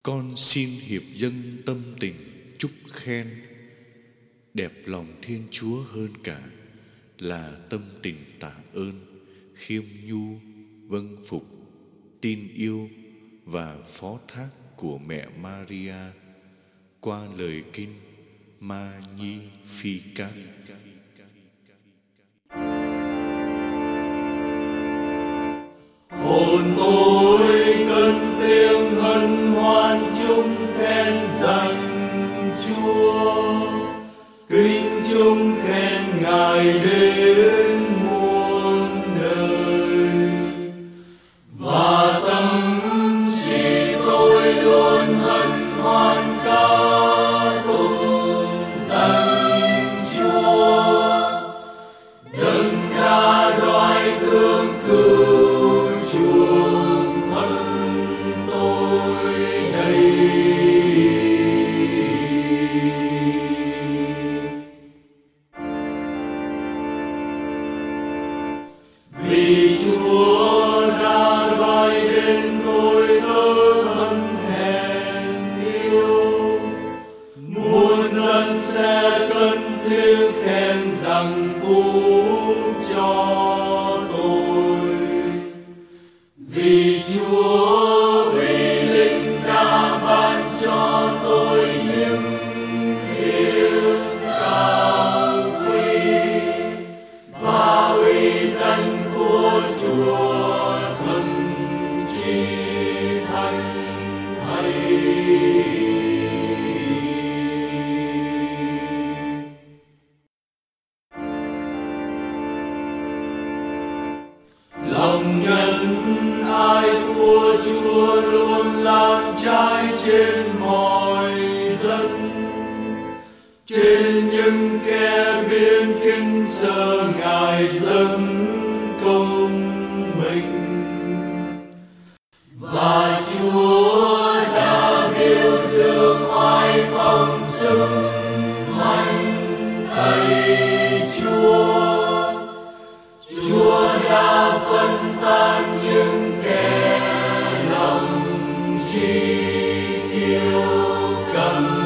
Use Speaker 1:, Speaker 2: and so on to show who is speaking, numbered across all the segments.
Speaker 1: Con xin hiệp dâng tâm tình chúc khen. Đẹp lòng Thiên Chúa hơn cả là tâm tình tạ ơn, khiêm nhu, vâng phục, tin yêu và phó thác của mẹ Maria qua lời kinh Magnificat.
Speaker 2: Hồn tôi cất tiếng hân hoan chung khen danh Chúa, kính chung khen Ngài đến muôn đời. Và tâm trí tôi luôn hân hoan ca tụng danh Chúa, đấng đã đoái thương cứu chuộc thân tôi đây. Vì Chúa đã đoái đến tôi tớ thân hèn yêu, muôn dân sẽ cất tiếng khen rằng phúc cho tôi. Vì Chúa uy linh đã ban cho tôi những việc cao quý, và uy danh của Chúa thần chi thánh thầy. Lòng nhân ái của Chúa luôn lan trải trên mọi dân, trên những kẻ biến kính sợ Ngài dâng công bình. Và Chúa đã biểu dương oai phong sức mạnh tay Chúa. Chúa đã phân tán những kẻ lòng chi kiêu căng.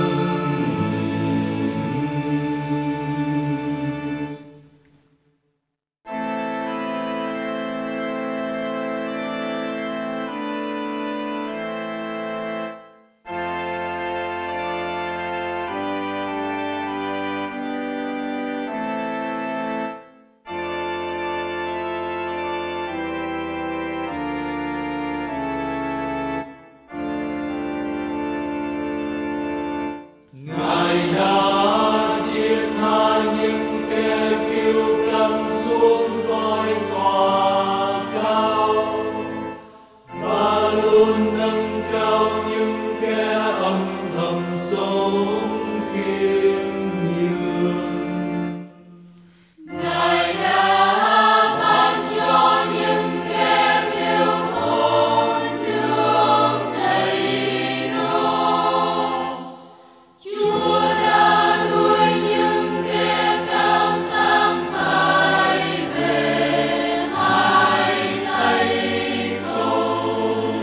Speaker 2: Ngài đã chiến hạ những kẻ kiêu căng xuống voi tòa cao, và luôn nâng cao những kẻ âm thầm sống khiêm nhường.
Speaker 3: Ngài đã ban cho những kẻ thiếu thốn nước đầy no. Chúa đã nuôi những kẻ cao sang phải về hai tay không.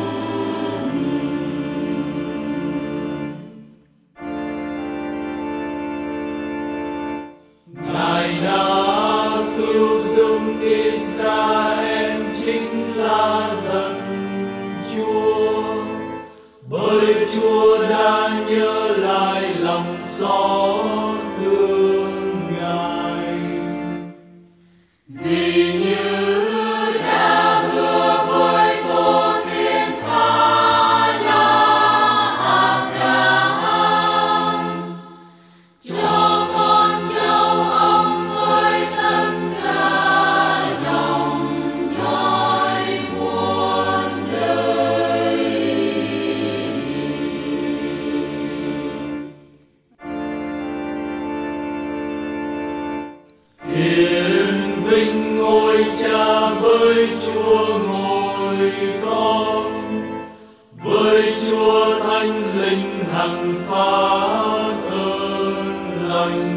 Speaker 2: Ngài đã cứu giúp Israel, chính là dân Chúa, bởi Chúa đã nhớ lại lòng xót thương Ngài.
Speaker 3: Vì như đã hứa với tổ tiên ta là Abraham, cho con cháu ông với tất cả dòng dõi muôn đời.
Speaker 2: Hiển vinh ngôi Cha với Chúa ngồi con, với Chúa Thánh Linh hằng phát ơn lành.